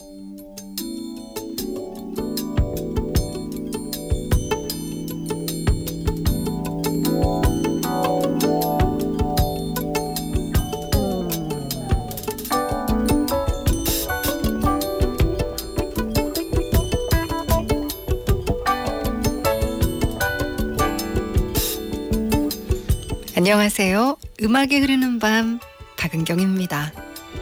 안녕하세요. 음악이 흐르는 밤 박은경입니다.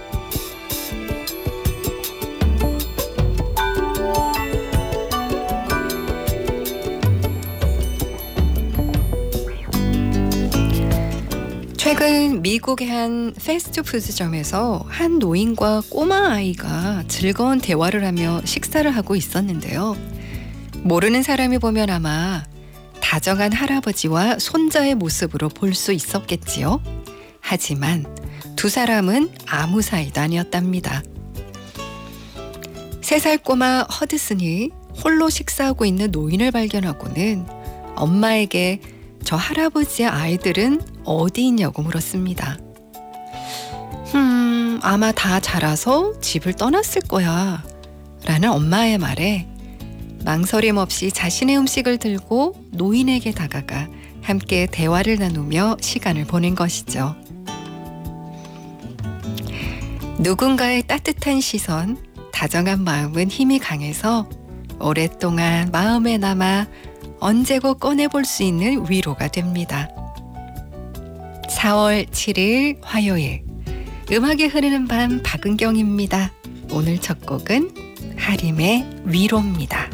최근 미국의 한 패스트푸드점에서 한 노인과 꼬마 아이가 즐거운 대화를 하며 식사를 하고 있었는데요. 모르는 사람이 보면 아마 다정한 할아버지와 손자의 모습으로 볼 수 있었겠지요. 하지만 두 사람은 아무 사이도 아니었답니다. 3살 꼬마 허드슨이 홀로 식사하고 있는 노인을 발견하고는 엄마에게 저 할아버지의 아이들은 어디 있냐고 물었습니다. 아마 다 자라서 집을 떠났을 거야 라는 엄마의 말에 망설임 없이 자신의 음식을 들고 노인에게 다가가 함께 대화를 나누며 시간을 보낸 것이죠. 누군가의 따뜻한 시선, 다정한 마음은 힘이 강해서 오랫동안 마음에 남아 언제고 꺼내볼 수 있는 위로가 됩니다. 4월 7일 화요일, 음악이 흐르는 밤 박은경입니다. 오늘 첫 곡은 하림의 위로입니다.